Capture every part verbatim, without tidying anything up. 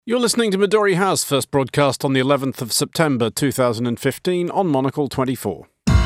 You're listening to Midori House, first broadcast on the eleventh of September two thousand fifteen on Monocle twenty-four.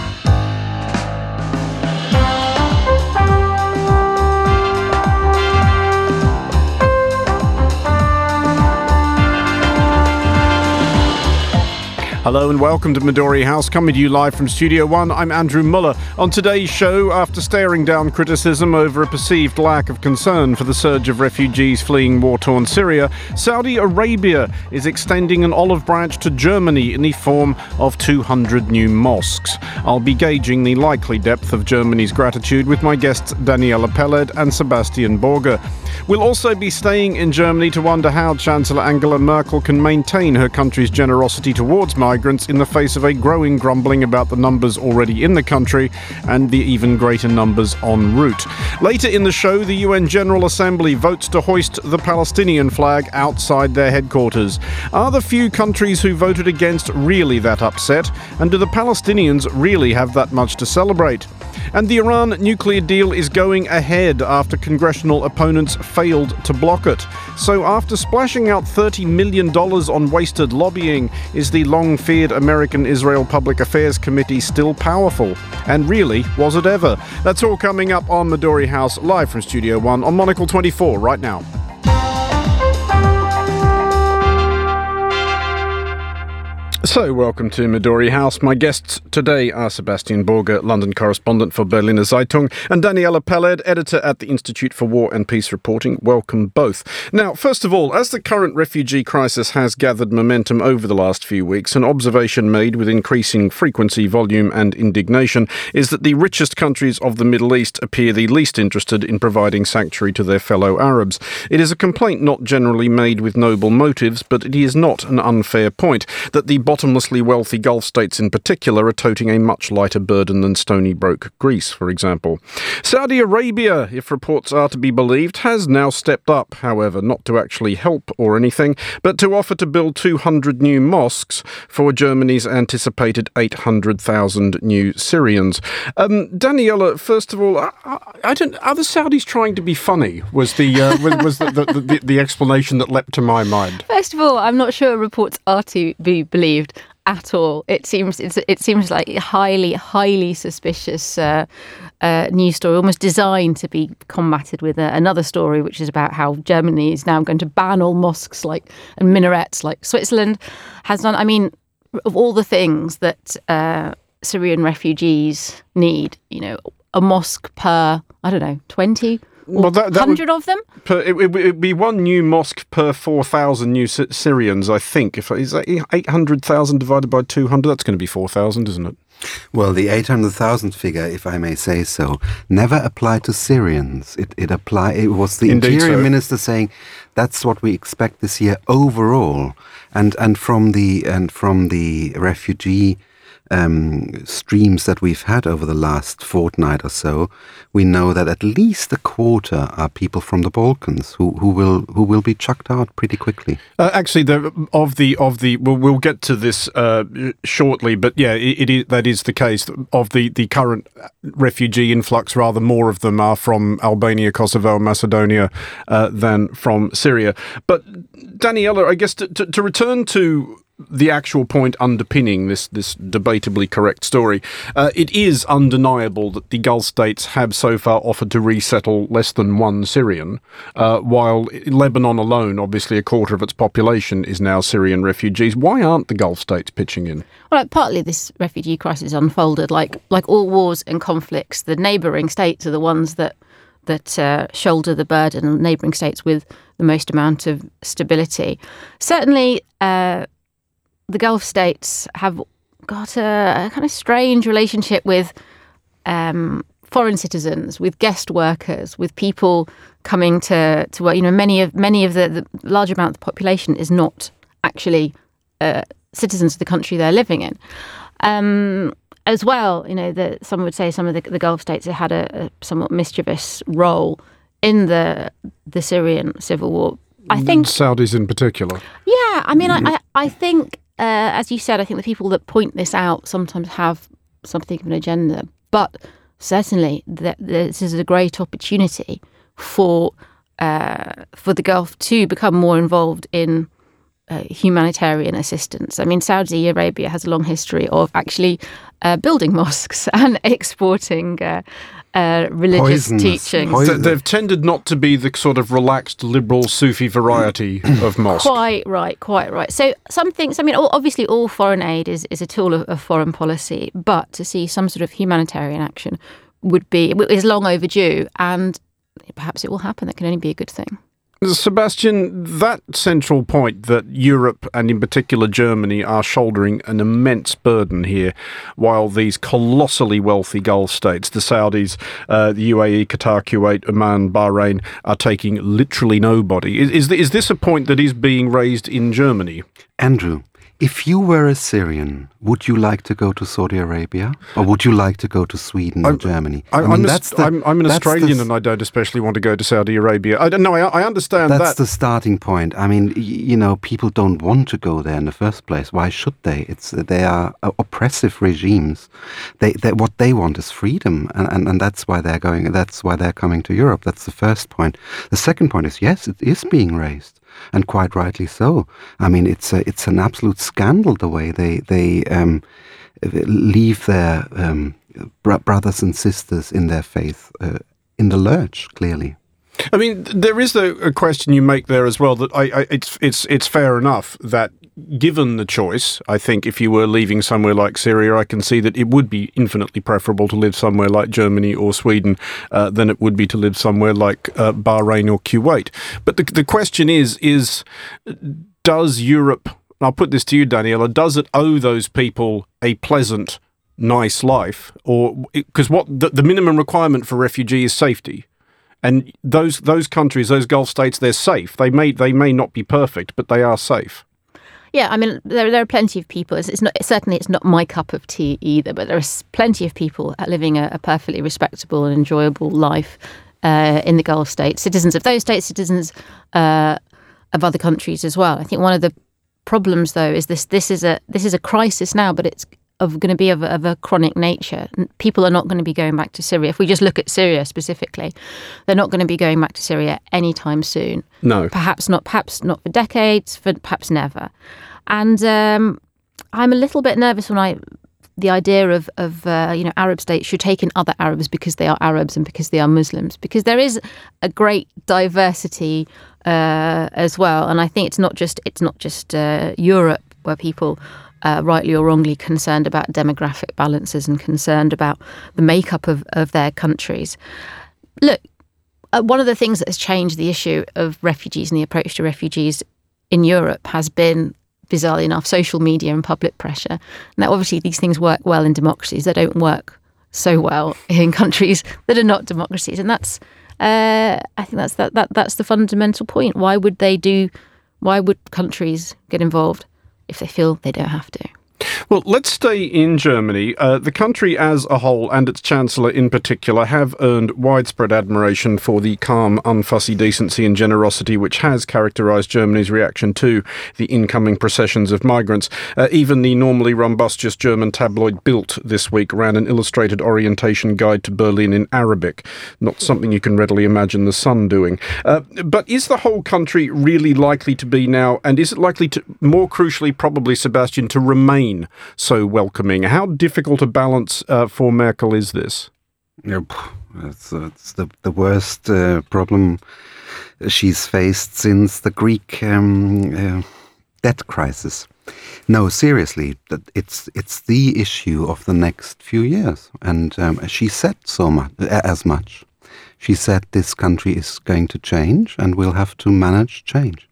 Hello and welcome to Midori House, coming to you live from Studio One. I'm Andrew Muller. On today's show, after staring down criticism over a perceived lack of concern for the surge of refugees fleeing war-torn Syria, Saudi Arabia is extending an olive branch to Germany in the form of two hundred new mosques. I'll be gauging the likely depth of Germany's gratitude with my guests Daniela Peled and Sebastian Borger. We'll also be staying in Germany to wonder how Chancellor Angela Merkel can maintain her country's generosity towards migrants in the face of a growing grumbling about the numbers already in the country and the even greater numbers en route. Later in the show, the U N General Assembly votes to hoist the Palestinian flag outside their headquarters. Are the few countries who voted against really that upset? And do the Palestinians really have that much to celebrate? And the Iran nuclear deal is going ahead after congressional opponents failed to block it. So after splashing out thirty million dollars on wasted lobbying, is the long-feared American-Israel Public Affairs Committee still powerful? And really, was it ever? That's all coming up on Midori House, live from Studio One on Monocle twenty-four right now. So, welcome to Midori House. My guests today are Sebastian Borger, London correspondent for Berliner Zeitung, and Daniela Peled, editor at the Institute for War and Peace Reporting. Welcome both. Now, first of all, as the current refugee crisis has gathered momentum over the last few weeks, an observation made with increasing frequency, volume and indignation is that the richest countries of the Middle East appear the least interested in providing sanctuary to their fellow Arabs. It is a complaint not generally made with noble motives, but it is not an unfair point that the bottomlessly wealthy Gulf states in particular are toting a much lighter burden than Stony Broke Greece, for example. Saudi Arabia, if reports are to be believed, has now stepped up, however, not to actually help or anything, but to offer to build two hundred new mosques for Germany's anticipated eight hundred thousand new Syrians. Um, Daniela, first of all, I, I don't. Are the Saudis trying to be funny? Was the uh, was, was the, the, the, the explanation that leapt to my mind? First of all, I'm not sure reports are to be believed at all. It seems it's, it seems like a highly, highly suspicious uh, uh, news story, almost designed to be combated with uh, another story, which is about how Germany is now going to ban all mosques like and minarets like Switzerland has done. I mean, of all the things that uh, Syrian refugees need, you know, a mosque per, I don't know, twenty Well, that, that hundred of them? Per, it would be one new mosque per four thousand new Sy- Syrians, I think. If is that eight hundred thousand divided by two hundred, that's going to be four thousand, isn't it? Well, the eight hundred thousand figure, if I may say so, never applied to Syrians. It it apply. It was the Indeed Interior so. Minister saying that's what we expect this year overall, and and from the and from the refugee Um, streams that we've had over the last fortnight or so, we know that at least a quarter are people from the Balkans who, who will who will be chucked out pretty quickly. Uh, actually, the, of the of the we'll, we'll get to this uh, shortly, but yeah, it, it is, that is the case. Of the, the current refugee influx, rather more of them are from Albania, Kosovo, Macedonia uh, than from Syria. But Daniela, I guess to, to, to return to the actual point underpinning this this debatably correct story, uh, it is undeniable that the Gulf states have so far offered to resettle less than one Syrian, uh, while Lebanon alone, obviously a quarter of its population, is now Syrian refugees. Why aren't the Gulf states pitching in? Well, partly this refugee crisis unfolded like like all wars and conflicts. The neighbouring states are the ones that that uh, shoulder the burden, and neighbouring states with the most amount of stability. Certainly, uh, the Gulf states have got a, a kind of strange relationship with um, foreign citizens, with guest workers, with people coming to, to work. You know, many of many of the, the large amount of the population is not actually uh, citizens of the country they're living in. Um, as well, you know, the, some would say some of the, the Gulf states have had a, a somewhat mischievous role in the the Syrian civil war. I think Saudis in particular. Yeah, I mean, I I, I think. Uh, as you said, I think the people that point this out sometimes have something of an agenda. But certainly, th- this is a great opportunity for uh, for the Gulf to become more involved in uh, humanitarian assistance. I mean, Saudi Arabia has a long history of actually uh, building mosques and exporting uh, uh, religious Poisons. teachings. Poison. They've tended not to be the sort of relaxed liberal Sufi variety of mosque. Quite right, quite right. So some things, I mean, all, obviously all foreign aid is, is a tool of, of foreign policy, but to see some sort of humanitarian action would be, is long overdue, and perhaps it will happen. That can only be a good thing. Sebastian, that central point that Europe and in particular Germany are shouldering an immense burden here, while these colossally wealthy Gulf states, the Saudis, uh, the U A E, Qatar, Kuwait, Oman, Bahrain, are taking literally nobody. Is, is, is this a point that is being raised in Germany? Andrew, if you were a Syrian, would you like to go to Saudi Arabia, or would you like to go to Sweden or I'm, Germany? I, I mean, I'm, that's a, the, I'm, I'm an Australian the, and I don't especially want to go to Saudi Arabia. I don't know, I, I understand that's that. That's the starting point. I mean, y- you know, people don't want to go there in the first place. Why should they? It's They are oppressive regimes. They, they What they want is freedom, and, and, and that's why they're going. That's why they're coming to Europe. That's the first point. The second point is, yes, it is being raised. And quite rightly so. I mean, it's a, it's an absolute scandal the way they they um, leave their um, br- brothers and sisters in their faith uh, in the lurch. Clearly, I mean, there is a, a question you make there as well. That I, I, it's it's it's fair enough that given the choice, I think if you were leaving somewhere like Syria, I can see that it would be infinitely preferable to live somewhere like Germany or Sweden uh, than it would be to live somewhere like uh, Bahrain or Kuwait. But the, the question is, is does Europe, I'll put this to you, Daniela, does it owe those people a pleasant, nice life? Or because what the, the minimum requirement for refugee is safety. And those those countries, those Gulf states, they're safe. They may they may not be perfect, but they are safe. Yeah, I mean, there, there are plenty of people. It's, it's not certainly it's not my cup of tea either, but there are plenty of people living a, a perfectly respectable and enjoyable life uh, in the Gulf states, citizens of those states, citizens uh, of other countries as well. I think one of the problems, though, is this: this is a this is a crisis now, but it's of going to be of a, of a chronic nature. People are not going to be going back to Syria. If we just look at Syria specifically, they're not going to be going back to Syria anytime soon. No, perhaps not. Perhaps not for decades. For perhaps never. And um, I'm a little bit nervous when I, the idea of of uh, you know Arab states should take in other Arabs because they are Arabs and because they are Muslims, because there is a great diversity uh, as well. And I think it's not just it's not just uh, Europe where people. Uh, rightly or wrongly concerned about demographic balances and concerned about the makeup of, of their countries. Look, uh, one of the things that has changed the issue of refugees and the approach to refugees in Europe has been, bizarrely enough, social media and public pressure. Now, obviously, these things work well in democracies. They don't work so well in countries that are not democracies. And that's, uh, I think that's that, that that's the fundamental point. Why would they do, why would countries get involved if they feel they don't have to? Well, let's stay in Germany. Uh, the country as a whole and its chancellor in particular have earned widespread admiration for the calm, unfussy decency and generosity which has characterised Germany's reaction to the incoming processions of migrants. Uh, even the normally rumbustious German tabloid Bild this week ran an illustrated orientation guide to Berlin in Arabic. Not something you can readily imagine the Sun doing. Uh, but is the whole country really likely to be now, and is it likely to, more crucially probably, Sebastian, to remain so welcoming? How difficult a balance uh, for Merkel is this? Yep. It's, uh, it's the, the worst uh, problem she's faced since the Greek um, uh, debt crisis. No, seriously, it's it's the issue of the next few years, and um, she said so much as much. She said this country is going to change, and we'll have to manage change.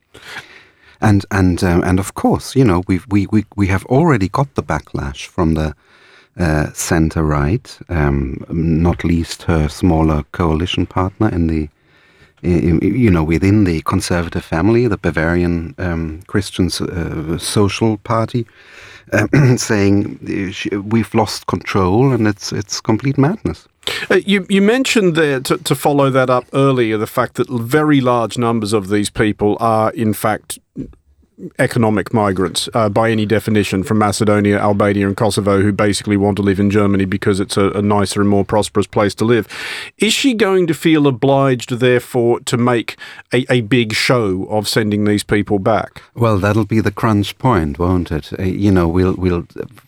And and um, and of course, you know, we've, we we we have already got the backlash from the uh, centre right, um, not least her smaller coalition partner in the, in, you know, within the conservative family, the Bavarian um, Christian uh, Social Party, uh, saying we've lost control and it's it's complete madness. Uh, you, you mentioned there, to, to follow that up earlier, the fact that very large numbers of these people are, in fact, economic migrants uh, by any definition from Macedonia, Albania and Kosovo who basically want to live in Germany because it's a, a nicer and more prosperous place to live. Is she going to feel obliged, therefore, to make a, a big show of sending these people back? Well, that'll be the crunch point, won't it? Uh, you know, we'll we'll.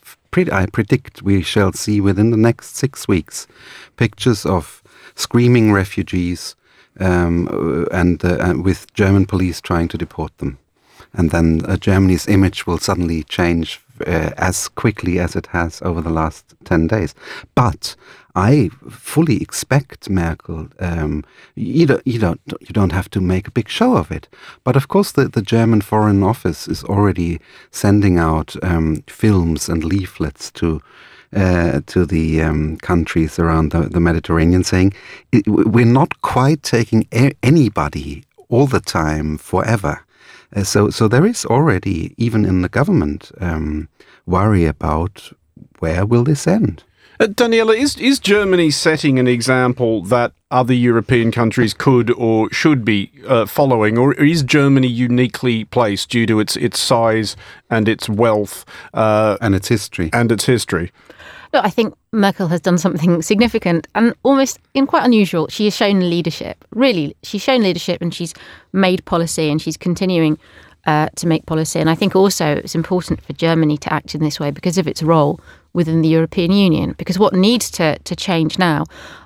I predict we shall see within the next six weeks pictures of screaming refugees um, and, uh, and with German police trying to deport them. And then uh, Germany's image will suddenly change uh, as quickly as it has over the last ten days. But I fully expect Merkel. Um, you don't, you don't, you don't have to make a big show of it. But of course, the, the German Foreign Office is already sending out um, films and leaflets to uh, to the um, countries around the, the Mediterranean, saying we're not quite taking a- anybody all the time forever. Uh, so, so there is already, even in the government, um, worry about where will this end. Uh, Daniela, is is Germany setting an example that other European countries could or should be uh, following, or is Germany uniquely placed due to its its size and its wealth uh, and its history and its history? Look, I think Merkel has done something significant and almost in quite unusual. She has shown leadership. Really, she's shown leadership and she's made policy and she's continuing uh, to make policy. And I think also it's important for Germany to act in this way because of its role within the European Union. Because what needs to, to change now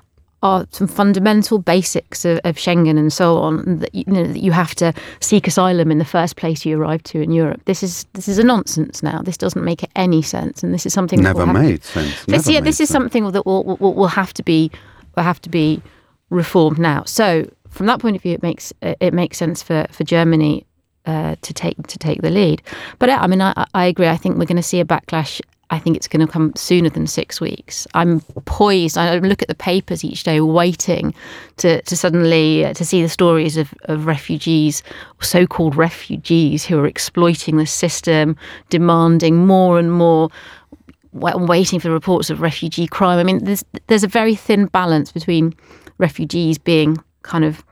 are some fundamental basics of, of Schengen and so on. That you know that you have to seek asylum in the first place you arrive to in Europe. This is this is a nonsense now. This doesn't make any sense, and this is something never that will made have, sense. This, never yeah, made this is sense. something that will, will will have to be will have to be reformed now. So from that point of view, it makes it makes sense for for Germany uh, to take to take the lead. But I mean, I, I agree. I think we're going to see a backlash. I think it's going to come sooner than six weeks. I'm poised. I look at the papers each day, waiting to, to suddenly uh, to see the stories of, of refugees, so-called refugees, who are exploiting the system, demanding more and more, waiting for reports of refugee crime. I mean, there's there's a very thin balance between refugees being kind of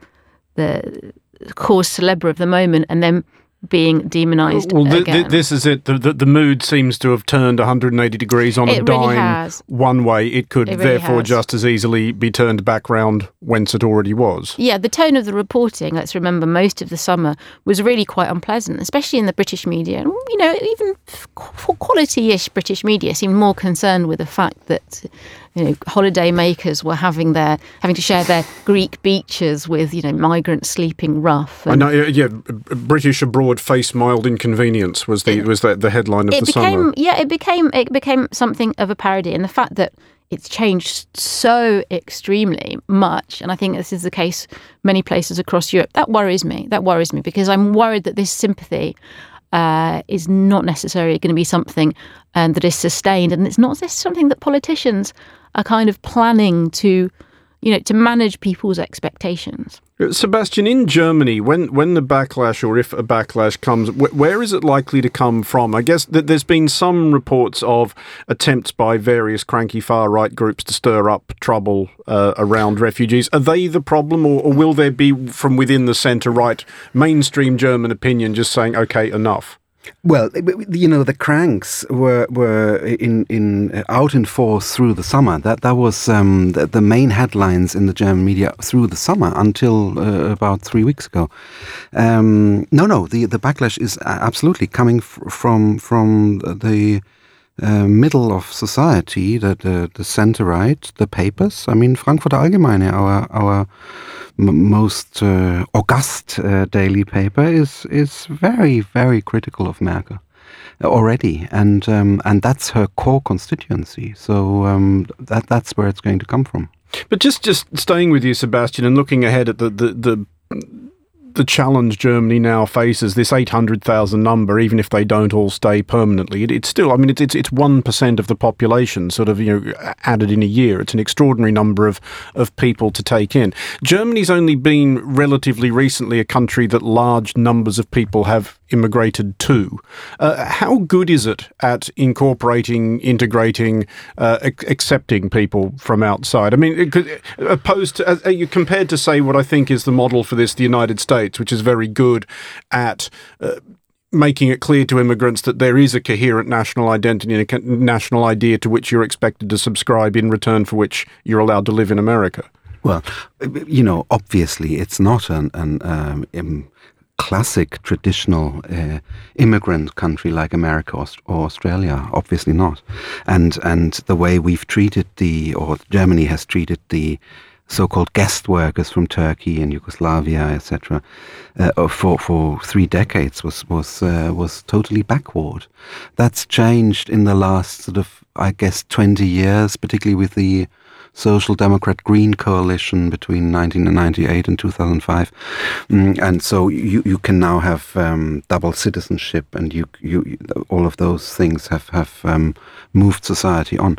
the cause célèbre of the moment and then being demonised well, th- again. th- this is it. The, the, the mood seems to have turned one hundred eighty degrees on It a really dime has. one way. It could It really therefore has. just as easily be turned back round whence it already was. Yeah, the tone of the reporting, let's remember, most of the summer was really quite unpleasant, especially in the British media. And, you know, even for quality-ish British media seemed more concerned with the fact that, you know, holiday makers were having their having to share their Greek beaches with, you know, migrants sleeping rough. I know, yeah, British abroad face mild inconvenience was the was the, the headline of it the became, summer. Yeah, it became it became something of a parody, and the fact that it's changed so extremely much, and I think this is the case many places across Europe. That worries me. That worries me because I'm worried that this sympathy uh, is not necessarily going to be something um, that is sustained, and it's not something that politicians are kind of planning to, you know, to manage people's expectations. Sebastian, in Germany, when, when the backlash, or if a backlash comes, wh- where is it likely to come from? I guess that there's been some reports of attempts by various cranky far-right groups to stir up trouble uh, around refugees. Are they the problem, or, or will there be, from within the centre-right, mainstream German opinion just saying, OK, enough? Well, you know, the cranks were were in in out in force through the summer. That that was um, the, the main headlines in the German media through the summer until uh, about three weeks ago. Um, no, no, the the backlash is absolutely coming f- from from the uh, middle of society, the the, the centre right, the papers. I mean, Frankfurter Allgemeine, our our m- most uh, august uh, daily paper, is is very very critical of Merkel already, and um, and that's her core constituency. So um, that that's where it's going to come from. But just just staying with you, Sebastian, and looking ahead at the the. the the challenge Germany now faces, this eight hundred thousand number, even if they don't all stay permanently, it, it's still, I mean, it's, it's it's one percent of the population sort of, you know, added in a year. It's an extraordinary number of, of people to take in. Germany's only been relatively recently a country that large numbers of people have immigrated to. Uh, how good is it at incorporating, integrating, uh, ac- accepting people from outside? I mean, it could, opposed to, uh, you compared to, say, what I think is the model for this, the United States, which is very good at uh, making it clear to immigrants that there is a coherent national identity and a national idea to which you're expected to subscribe, in return for which you're allowed to live in America? Well, you know, obviously it's not an, an um, um, classic traditional uh, immigrant country like America or, or Australia, obviously not. And and the way we've treated the, or Germany has treated the so-called guest workers from Turkey and Yugoslavia, et cetera, uh, for for three decades was was uh, was totally backward. That's changed in the last sort of, I guess, twenty years, particularly with the Social Democrat Green coalition between nineteen ninety-eight and two thousand five, mm, and so you you can now have um, double citizenship, and you you all of those things have have um, moved society on.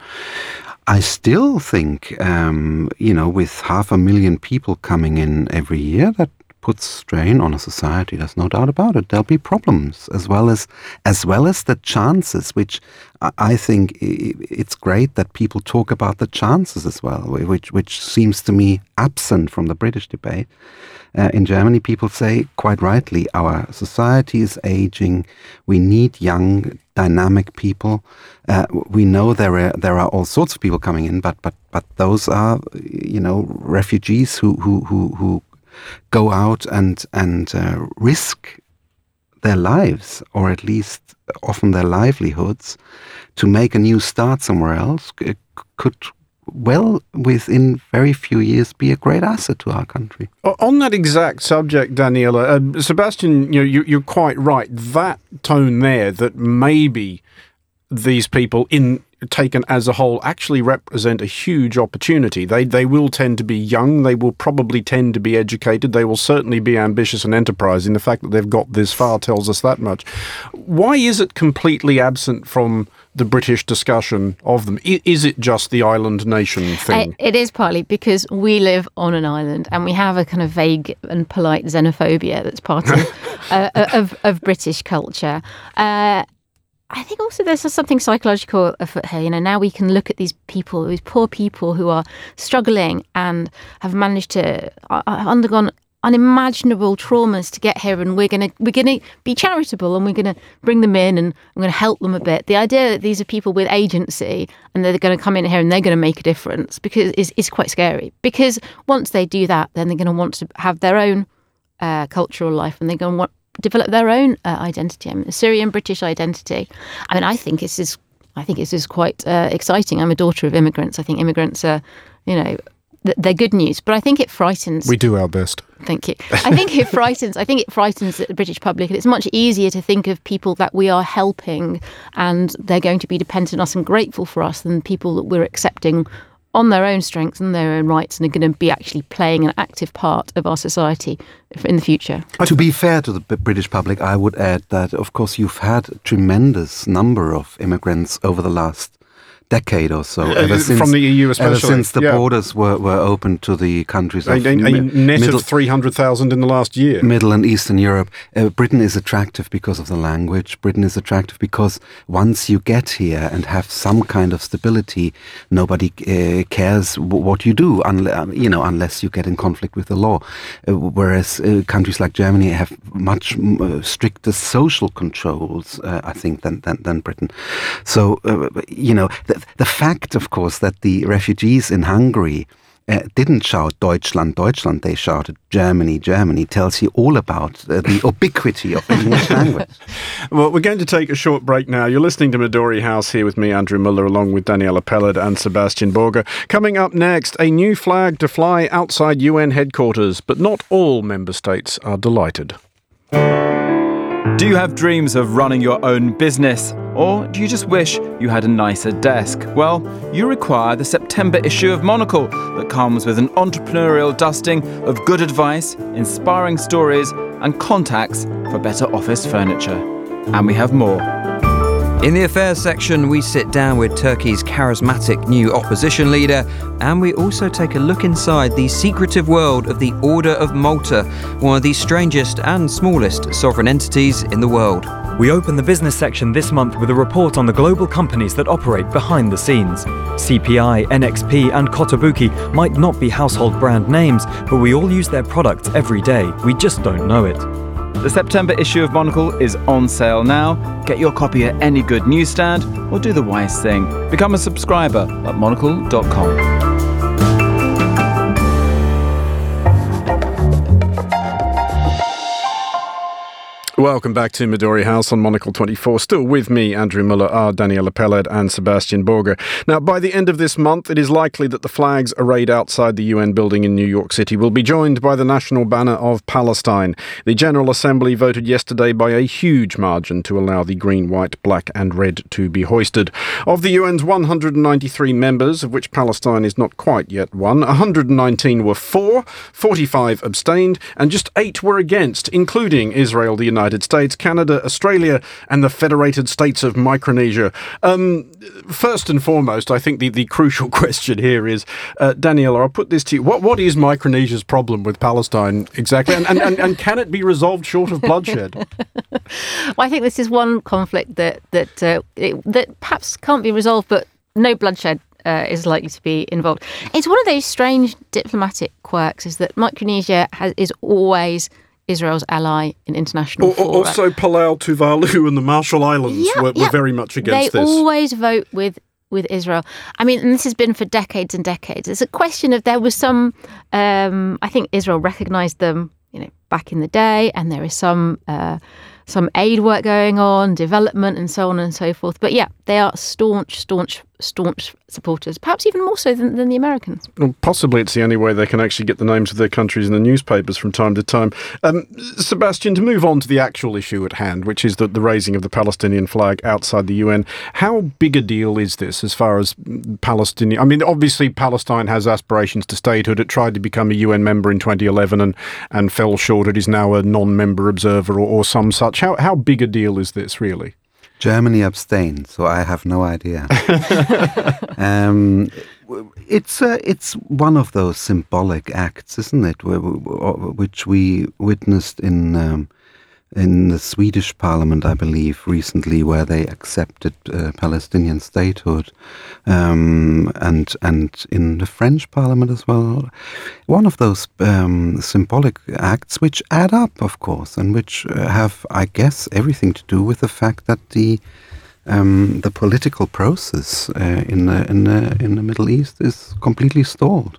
I still think, um, you know, with half a million people coming in every year, that puts strain on a society. There's no doubt about it. There'll be problems as well as as well as the chances, which I think it's great that people talk about the chances as well, which which seems to me absent from the British debate. Uh, in Germany, people say quite rightly, our society is aging. We need young, dynamic people. Uh, we know there are there are all sorts of people coming in, but but but those are, you know, refugees who who who, who go out and and uh, risk their lives, or at least often their livelihoods, to make a new start somewhere else. It could well, within very few years, be a great asset to our country. On that exact subject, Daniela, uh, Sebastian, you know, you, you're quite right. That tone there, that maybe these people, in taken as a whole, actually represent a huge opportunity. They they will tend to be young. They will probably tend to be educated. They will certainly be ambitious and enterprising. The fact that they've got this far tells us that much. Why is it completely absent from the British discussion of them? Is it just the island nation thing? It is partly because we live on an island and we have a kind of vague and polite xenophobia that's part of uh, of, of British culture. Uh, I think also there's something psychological afoot here. You know, now we can look at these people, these poor people who are struggling and have managed to uh, undergone unimaginable traumas to get here, and we're gonna we're gonna be charitable and we're gonna bring them in and we're gonna help them a bit. The idea that these are people with agency and they're going to come in here and they're going to make a difference because is is quite scary. Because once they do that, then they're going to want to have their own uh, cultural life, and they're going to want develop their own uh, identity. I mean, the Syrian British identity. I mean, I think this is I think this is quite uh, exciting. I'm a daughter of immigrants. I think immigrants are, you know, they're good news, but I think it frightens. We do our best. Thank you. I think it frightens. I think it frightens the British public, and it's much easier to think of people that we are helping and they're going to be dependent on us and grateful for us than people that we're accepting on their own strengths and their own rights and are going to be actually playing an active part of our society in the future. To be fair to the British public, I would add that, of course, you've had a tremendous number of immigrants over the last decade or so, ever uh, since, from the E U especially. Ever since the yeah. borders were, were opened to the countries a, of a, a mi- net middle, of three hundred thousand in the last year. Middle and Eastern Europe. Uh, Britain is attractive because of the language. Britain is attractive because once you get here and have some kind of stability, nobody uh, cares w- what you do, unle- you know, unless you get in conflict with the law. Uh, whereas uh, countries like Germany have much uh, stricter social controls, uh, I think, than, than, than Britain. So, uh, you know, the, the fact, of course, that the refugees in Hungary uh, didn't shout Deutschland, Deutschland, they shouted Germany, Germany, tells you all about uh, the ubiquity of the English language. Well, we're going to take a short break now. You're listening to Midori House here with me, Andrew Muller, along with Daniela Peled and Sebastian Borger. Coming up next, a new flag to fly outside U N headquarters, but not all member states are delighted. Do you have dreams of running your own business? Or do you just wish you had a nicer desk? Well, you require the September issue of Monocle that comes with an entrepreneurial dusting of good advice, inspiring stories, and contacts for better office furniture. And we have more. In the affairs section, we sit down with Turkey's charismatic new opposition leader, and we also take a look inside the secretive world of the Order of Malta, one of the strangest and smallest sovereign entities in the world. We open the business section this month with a report on the global companies that operate behind the scenes. C P I, N X P and Kotobuki might not be household brand names, but we all use their products every day. We just don't know it. The September issue of Monocle is on sale now. Get your copy at any good newsstand or do the wise thing. Become a subscriber at monocle dot com. Welcome back to Midori House on Monocle twenty-four. Still with me, Andrew Muller, R. Daniela Peled and Sebastian Borger. Now, by the end of this month, it is likely that the flags arrayed outside the U N building in New York City will be joined by the national banner of Palestine. The General Assembly voted yesterday by a huge margin to allow the green, white, black and red to be hoisted. Of the U N's one hundred ninety-three members, of which Palestine is not quite yet one, one hundred nineteen were for, forty-five abstained, and just eight were against, including Israel, the United States, Canada, Australia, and the Federated States of Micronesia. Um, first and foremost, I think the, the crucial question here is, uh, Daniela, I'll put this to you. What What is Micronesia's problem with Palestine exactly? And, and, and, and can it be resolved short of bloodshed? Well, I think this is one conflict that, that, uh, it, that perhaps can't be resolved, but no bloodshed Uh, is likely to be involved. It's one of those strange diplomatic quirks, is that Micronesia has, is always Israel's ally in international fora. Also, Palau Tuvalu and the Marshall Islands yeah, were, yeah. were very much against they this. They always vote with, with Israel. I mean, and this has been for decades and decades. It's a question of there was some, um, I think Israel recognised them, you know, back in the day, and there is some uh, some aid work going on, development and so on and so forth. But yeah, they are staunch, staunch, staunch supporters, perhaps even more so than, than the Americans. Well, possibly it's the only way they can actually get the names of their countries in the newspapers from time to time. Um, Sebastian, to move on to the actual issue at hand, which is the, the raising of the Palestinian flag outside the U N, how big a deal is this as far as Palestinian... I mean, obviously Palestine has aspirations to statehood. It tried to become a U N member in twenty eleven and, and fell short. It is now a non-member observer or, or some such. How, how big a deal is this, really? Germany abstained, so I have no idea. um, it's uh, it's one of those symbolic acts, isn't it, which we witnessed in um, in the Swedish Parliament, I believe, recently, where they accepted uh, Palestinian statehood, um, and and in the French Parliament as well. One of those um, symbolic acts which add up, of course, and which uh, have, I guess, everything to do with the fact that the um, the political process uh, in the in the in the Middle East is completely stalled.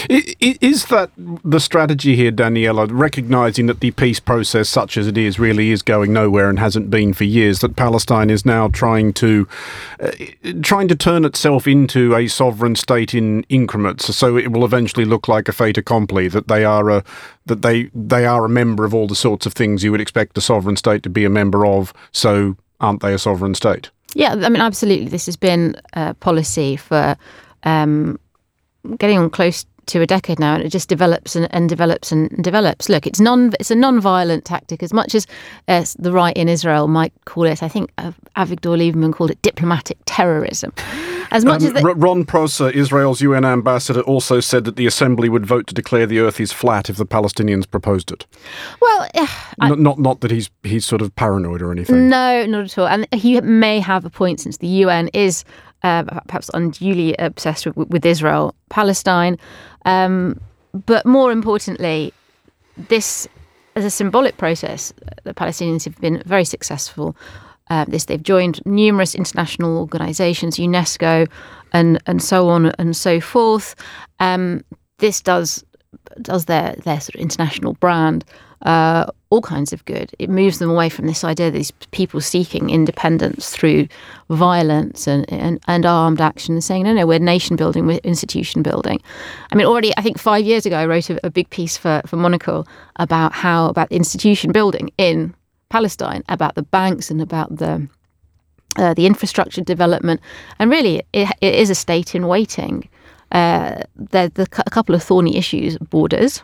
Is that the strategy here, Daniela, recognising that the peace process, such as it is, really is going nowhere and hasn't been for years, that Palestine is now trying to uh, trying to turn itself into a sovereign state in increments, so it will eventually look like a fait accompli, that they are a that they they are a member of all the sorts of things you would expect a sovereign state to be a member of, so aren't they a sovereign state? Yeah, I mean, absolutely. This has been a policy for um, getting on close to a decade now, and it just develops and, and develops and develops. Look, it's non it's a non-violent tactic, as much as uh, the right in Israel might call it. I think uh, Avigdor Lieberman called it diplomatic terrorism. As much um, as the- Ron Prosser, Israel's U N ambassador, also said that the Assembly would vote to declare the earth is flat if the Palestinians proposed it. Well, uh, I, not, not not that he's he's sort of paranoid or anything. No, not at all. And he may have a point, since the U N is uh, perhaps unduly obsessed with, with Israel, Palestine. Um, but more importantly, this, as a symbolic process, the Palestinians have been very successful. Uh, this they've joined numerous international organisations, UNESCO, and and so on and so forth. Um, this does does their their sort of international brand uh, all kinds of good. It moves them away from this idea that these people seeking independence through violence and, and, and armed action, and saying, no, no, we're nation building, we're institution building. I mean, already, I think five years ago, I wrote a, a big piece for, for Monocle about how, about institution building in Palestine, about the banks and about the uh, the infrastructure development. And really, it, it is a state in waiting. Uh, there's a couple of thorny issues: borders,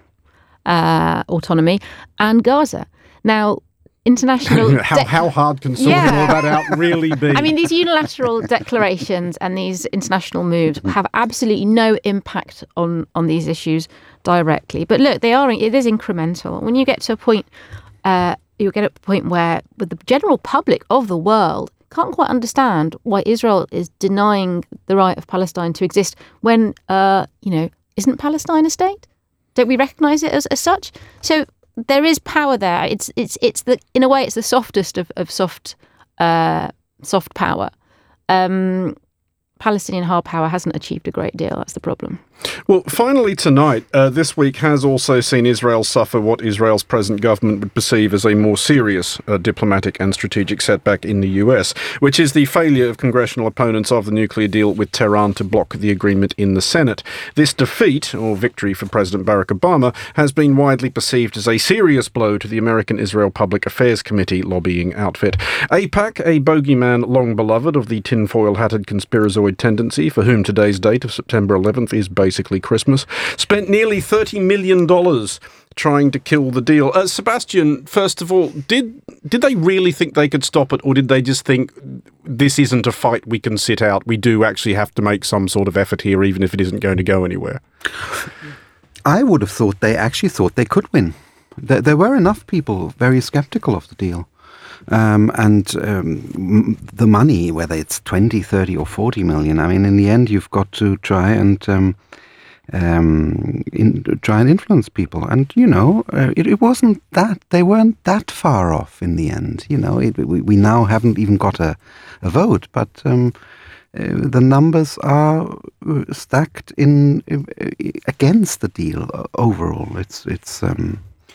uh, autonomy, and Gaza. Now, international... how, de- how hard can sorting Yeah. all that out really be? I mean, these unilateral declarations and these international moves have absolutely no impact on, on these issues directly. But look, they are. It is incremental. When you get to a point, uh, you get to a point where, with the general public of the world, can't quite understand why Israel is denying the right of Palestine to exist when, uh, you know, isn't Palestine a state? Don't we recognise it as, as such? So there is power there. It's it's it's the in a way it's the softest of of soft uh, soft power. Um, Palestinian hard power hasn't achieved a great deal. That's the problem. Well, finally tonight, uh, this week has also seen Israel suffer what Israel's present government would perceive as a more serious uh, diplomatic and strategic setback in the U S, which is the failure of congressional opponents of the nuclear deal with Tehran to block the agreement in the Senate. This defeat, or victory for President Barack Obama, has been widely perceived as a serious blow to the American Israel Public Affairs Committee lobbying outfit. AIPAC, a bogeyman long beloved of the tinfoil-hatted conspirazoid tendency, for whom today's date of September eleventh is based basically Christmas, spent nearly thirty million dollars trying to kill the deal. Uh, Sebastian, first of all, did did they really think they could stop it, or did they just think this isn't a fight we can sit out? We do actually have to make some sort of effort here, even if it isn't going to go anywhere? I would have thought they actually thought they could win. There, there were enough people very skeptical of the deal. Um, and um, the money, whether it's twenty, thirty or forty million, I mean, in the end, you've got to try and um, um, in, try and influence people. And, you know, uh, it, it wasn't that, they weren't that far off in the end. You know, it, we, we now haven't even got a, a vote, but um, uh, the numbers are stacked in uh, against the deal overall. It's, it's, um,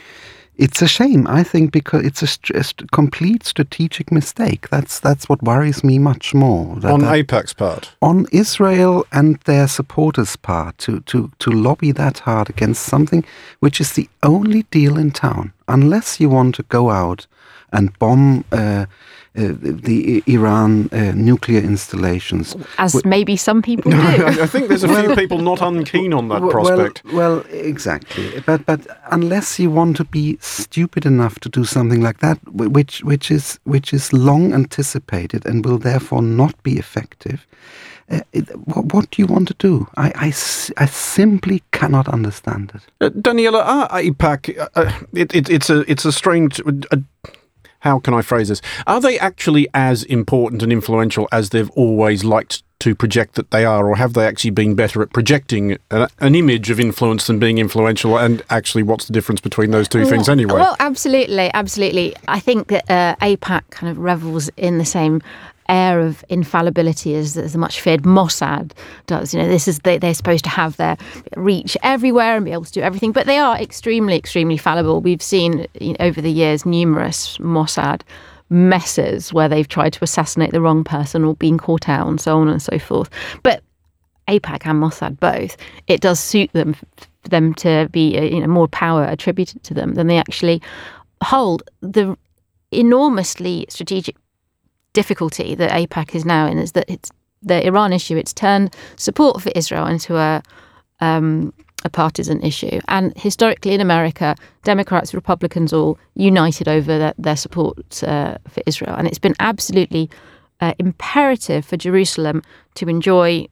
It's a shame, I think, because it's a, st- a st- complete strategic mistake. That's that's what worries me much more. That, on that AIPAC's part? On Israel and their supporters' part, to, to, to lobby that hard against something which is the only deal in town. Unless you want to go out and bomb uh, uh, the Iran uh, nuclear installations. As w- maybe some people do. I, I think there's a few people not unkeen on that well, prospect. Well, exactly. But but unless you want to be stupid enough to do something like that, which which is which is long anticipated and will therefore not be effective, uh, it, what, what do you want to do? I, I, I simply cannot understand it. Uh, Daniela, are AIPAC, uh, it, it, it's a it's a strange... Uh, how can I phrase this? Are they actually as important and influential as they've always liked to project that they are, or have they actually been better at projecting a, an image of influence than being influential? And actually, what's the difference between those two well, things anyway? Well, absolutely, absolutely. I think that uh, AIPAC kind of revels in the same air of infallibility as, as the much feared Mossad does. You know, this is they, they're supposed to have their reach everywhere and be able to do everything, but they are extremely, extremely fallible. We've seen, you know, over the years numerous Mossad messes where they've tried to assassinate the wrong person or been caught out and so on and so forth. But AIPAC and Mossad both, it does suit them for them to be, you know, more power attributed to them than they actually hold. The enormously strategic difficulty that AIPAC is now in is that it's the Iran issue. It's turned support for Israel into a um, a partisan issue. And historically in America, Democrats, Republicans all united over their, their support uh, for Israel. And it's been absolutely uh, imperative for Jerusalem to enjoy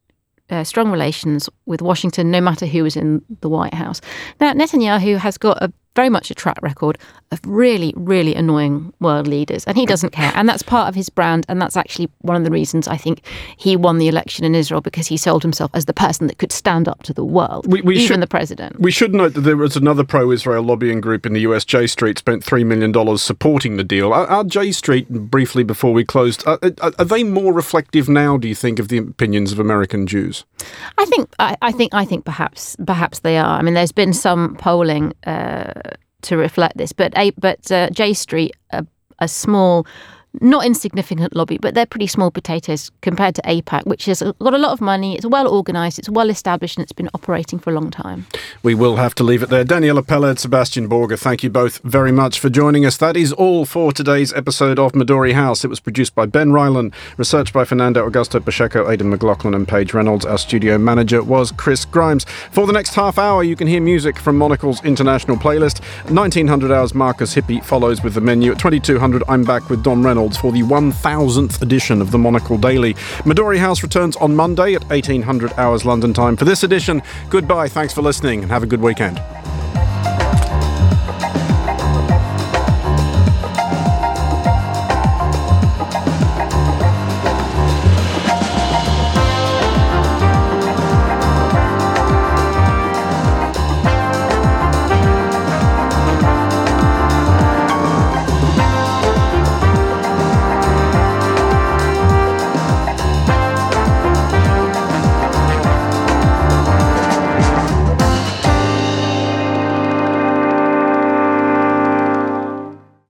uh, strong relations with Washington, no matter who was in the White House. Now, Netanyahu has got a very much a track record of really, really annoying world leaders. And he doesn't care. And that's part of his brand. And that's actually one of the reasons I think he won the election in Israel, because he sold himself as the person that could stand up to the world, we, we even should, the president. We should note that there was another pro-Israel lobbying group in the U S, J Street, spent three million dollars supporting the deal. Are, are J Street, briefly before we closed, are, are, are they more reflective now, do you think, of the opinions of American Jews? I think, I, I think, I think perhaps, perhaps they are. I mean, there's been some polling uh, to reflect this, but a, but uh, J Street, a, a small, not insignificant lobby, but they're pretty small potatoes compared to AIPAC, which has got a lot of money. It's well organised, it's well established, and it's been operating for a long time. We will have to leave it there. Daniela Peled, Sebastian Borger, thank you both very much for joining us. That is all for today's episode of Midori House. It was produced by Ben Ryland, researched by Fernando Augusto Pacheco, Aidan McLaughlin and Paige Reynolds. Our studio manager was Chris Grimes. For the next half hour, you can hear music from Monocle's international playlist. nineteen hundred hours, Marcus Hippie follows with the menu. At twenty-two hundred, I'm back with Dom Reynolds for the one thousandth edition of the Monocle Daily. Midori House returns on Monday at eighteen hundred hours London time. For this edition, goodbye, thanks for listening, and have a good weekend.